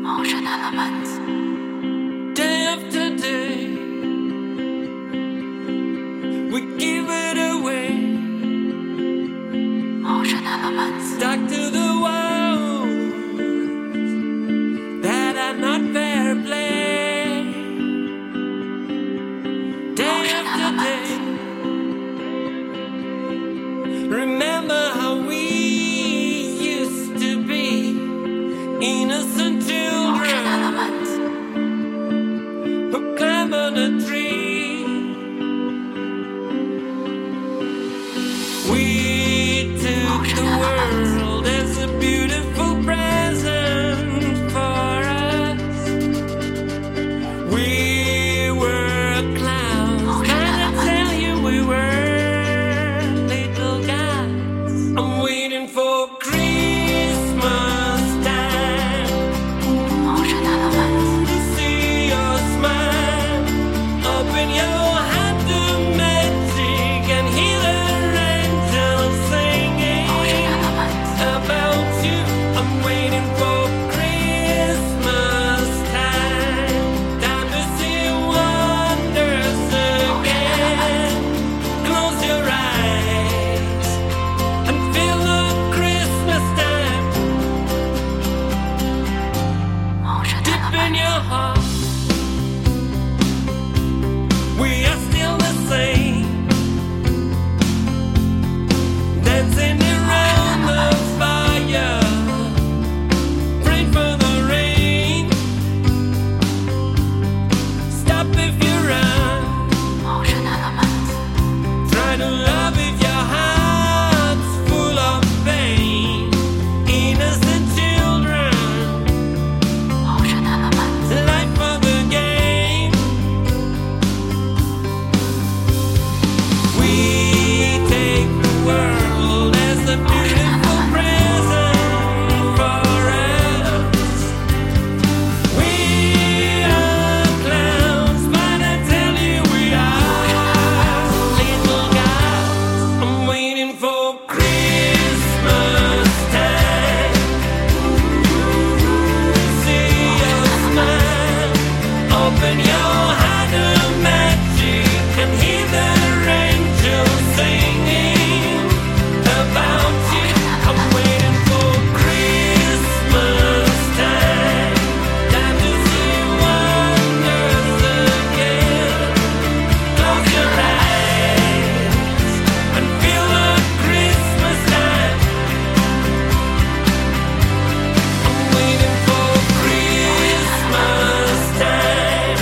Ocean elements. Day after day, we give it away. Ocean elements. Stuck to the walls that are not fair play. Day Ocean after day, remember how we used to be, innocent Ocean children elements. who climb on a tree. We took Ocean the elements. world as a beautiful present for us. We were clowns, Ocean and I elements. tell you we were little guys. I'm waiting for Christmas time Ocean elements. to see your smile. Open your heart to magic and hear the angels singing Ocean elements. about you. I'm waiting for Christmas time. Time to see wonders again. Close your eyes and feel the Christmas time Ocean deep in elements. your heart. We are still the same, dancing around the fire, praying for the rain. Stop if you run, Ocean elements. try to love if your heart's full of pain. Innocent children, Ocean elements. life for the game. We take the world as a beautiful present for us. We are clowns, but I tell you we are little guys. I'm waiting for Christmas time. See your smile. Open your heart to magic and hear the angels singing about you. I'm waiting for Christmas time. Time to see wonders again. Close your eyes and feel the Christmas time. I'm waiting for Christmas time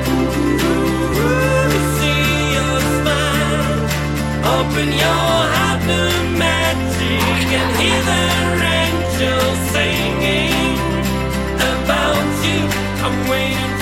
to see your smile. Open your heart to magic and hear the angels singing about you. I'm waiting